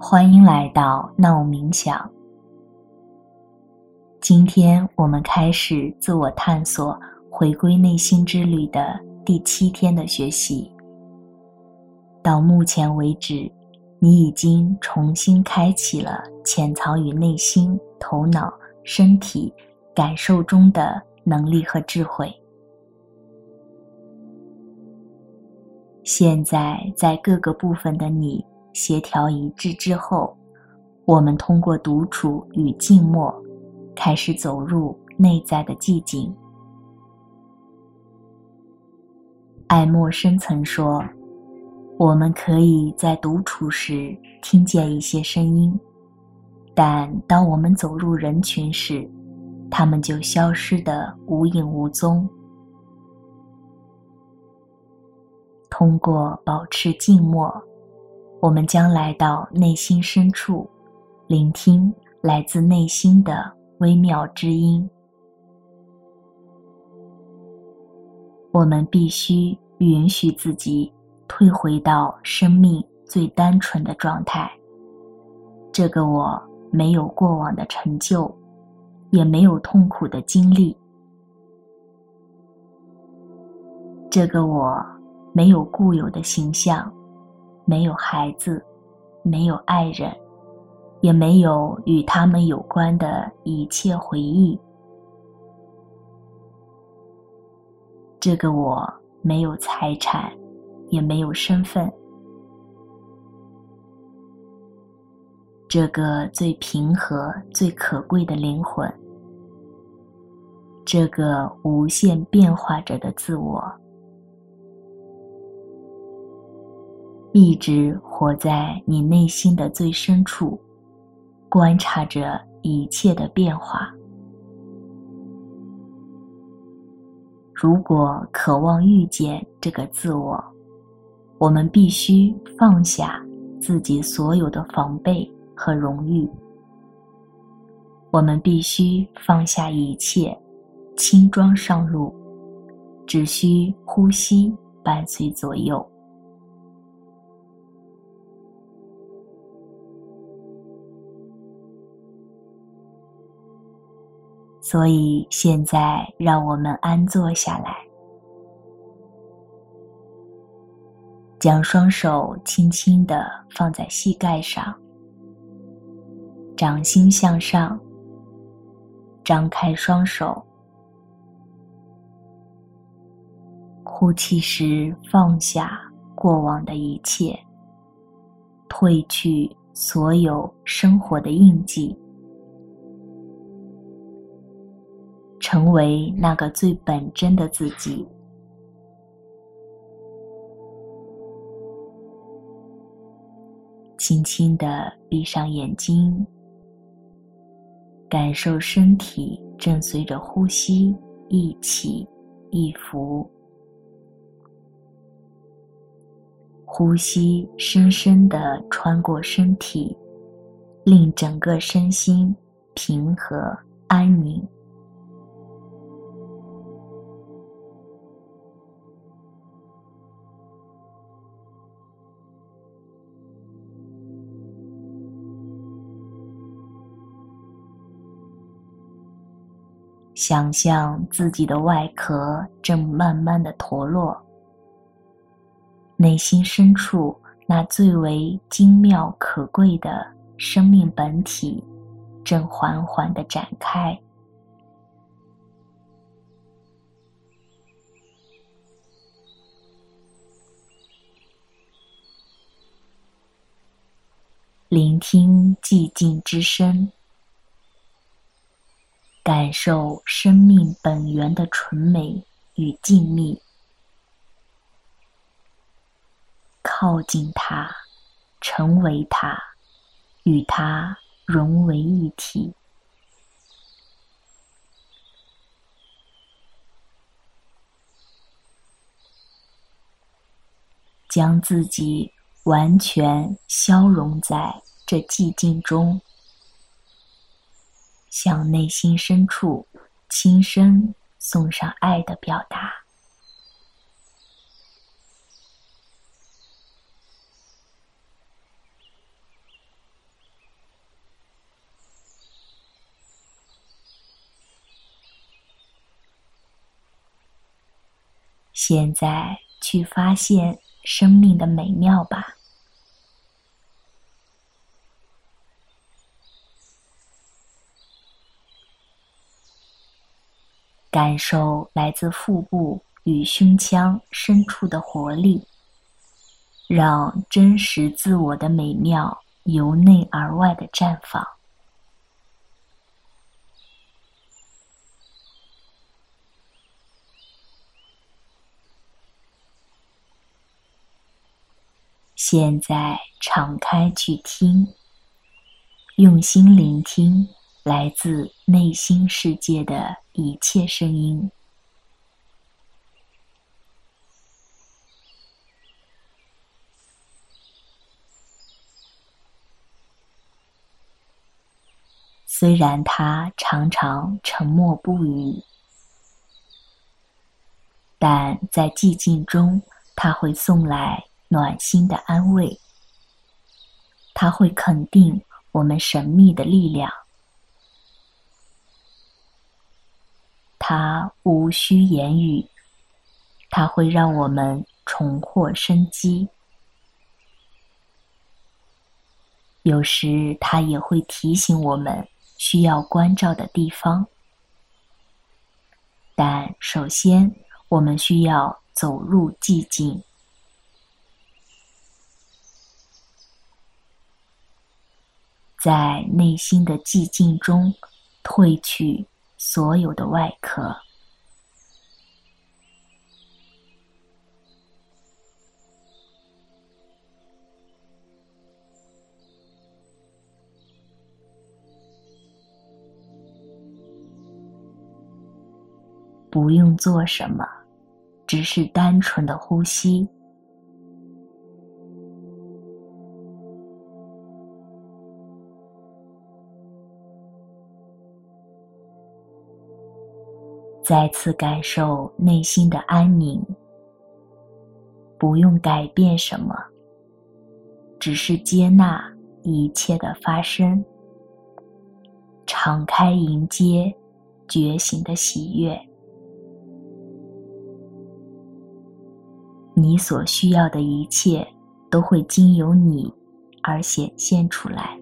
欢迎来到闹冥想。今天我们开始自我探索回归内心之旅的第7天的学习。到目前为止，你已经重新开启了潜藏于内心、头脑、身体、感受中的能力和智慧。现在在各个部分的你协调一致之后，我们通过独处与静默，开始走入内在的寂静。爱默生曾说，我们可以在独处时听见一些声音，但当我们走入人群时，它们就消失得无影无踪。通过保持静默，我们将来到内心深处，聆听来自内心的微妙之音。我们必须允许自己退回到生命最单纯的状态。这个我没有过往的成就，也没有痛苦的经历。这个我没有固有的形象，没有孩子，没有爱人，也没有与他们有关的一切回忆。这个我没有财产，也没有身份。这个最平和、最可贵的灵魂，这个无限变化着的自我，一直活在你内心的最深处，观察着一切的变化。如果渴望遇见这个自我，我们必须放下自己所有的防备和荣誉。我们必须放下一切，轻装上路，只需呼吸伴随左右。所以现在让我们安坐下来，将双手轻轻地放在膝盖上，掌心向上，张开双手。呼气时放下过往的一切，褪去所有生活的印记，成为那个最本真的自己。轻轻地闭上眼睛，感受身体正随着呼吸一起一伏。呼吸深深地穿过身体，令整个身心平和安宁。想象自己的外壳正慢慢地脱落，内心深处那最为精妙可贵的生命本体正缓缓地展开。聆听寂静之声，感受生命本源的纯美与静谧，靠近它，成为它，与它融为一体。将自己完全消融在这寂静中，向内心深处轻声送上爱的表达。 现在去发现生命的美妙吧。感受来自腹部与胸腔深处的活力，让真实自我的美妙由内而外的绽放。现在敞开去听，用心聆听来自内心世界的一切声音。虽然他常常沉默不语，但在寂静中，他会送来暖心的安慰。他会肯定我们神秘的力量。他无需言语，他会让我们重获生机。有时他也会提醒我们需要关照的地方，但首先我们需要走入寂静。在内心的寂静中褪去所有的外壳。不用做什么，只是单纯的呼吸。再次感受内心的安宁，不用改变什么，只是接纳一切的发生，敞开迎接觉醒的喜悦。你所需要的一切都会经由你而显现出来。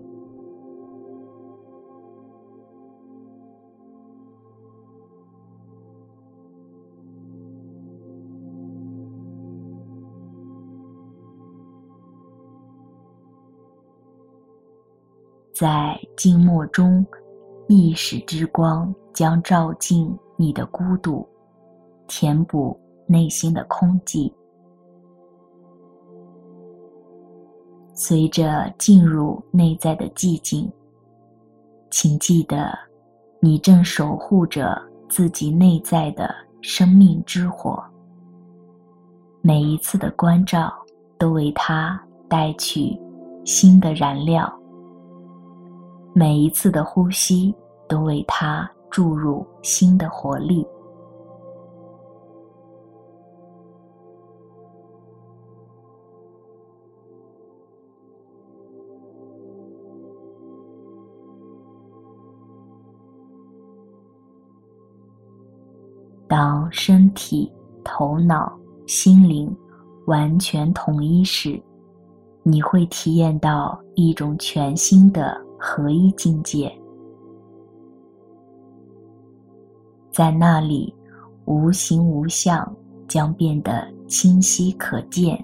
在静默中，意识之光将照进你的孤独，填补内心的空寂。随着进入内在的寂静，请记得，你正守护着自己内在的生命之火。每一次的关照都为它带去新的燃料，每一次的呼吸都为它注入新的活力。当身体、头脑、心灵完全统一时，你会体验到一种全新的合一境界。在那里，无形无相将变得清晰可见。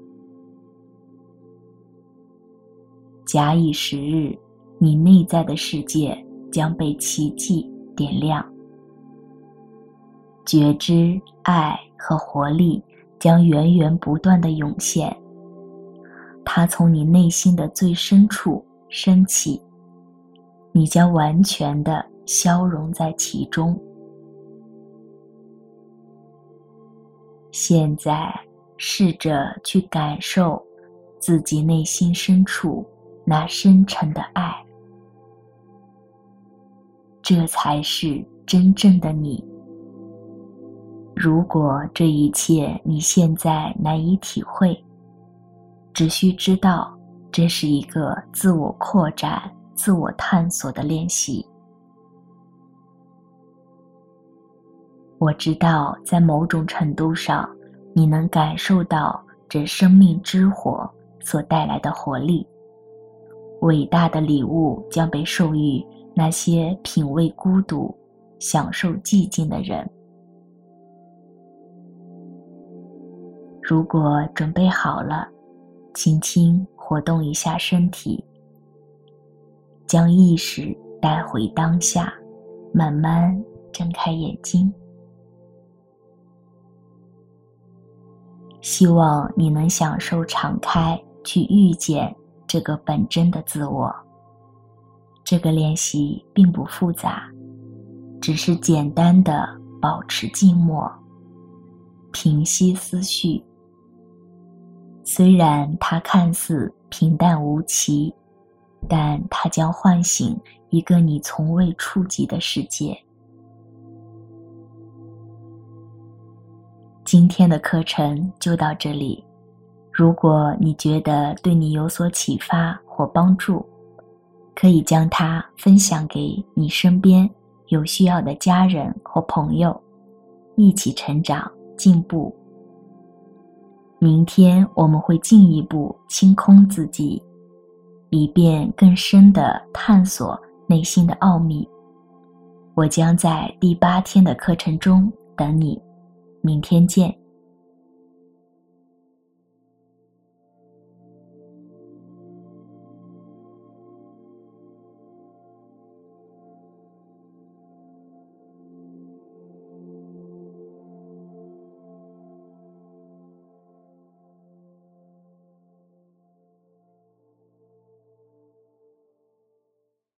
假以时日，你内在的世界将被奇迹点亮。觉知、爱和活力将源源不断地涌现，它从你内心的最深处升起，你将完全地消融在其中。现在，试着去感受自己内心深处那深沉的爱，这才是真正的你。如果这一切你现在难以体会，只需知道这是一个自我扩展、自我探索的练习。我知道在某种程度上， 你能感受到这生命之火所带来的活力。伟大的礼物将被授予那些品味孤独、享受寂静的人。如果准备好了，轻轻活动一下身体，将意识带回当下，慢慢睁开眼睛。希望你能享受敞开去遇见这个本真的自我。这个练习并不复杂，只是简单的保持静默，平息思绪。虽然它看似平淡无奇，但它将唤醒一个你从未触及的世界。今天的课程就到这里。如果你觉得对你有所启发或帮助，可以将它分享给你身边有需要的家人或朋友，一起成长进步。明天我们会进一步清空自己，以便更深地探索内心的奥秘。我将在第8天的课程中等你，明天见。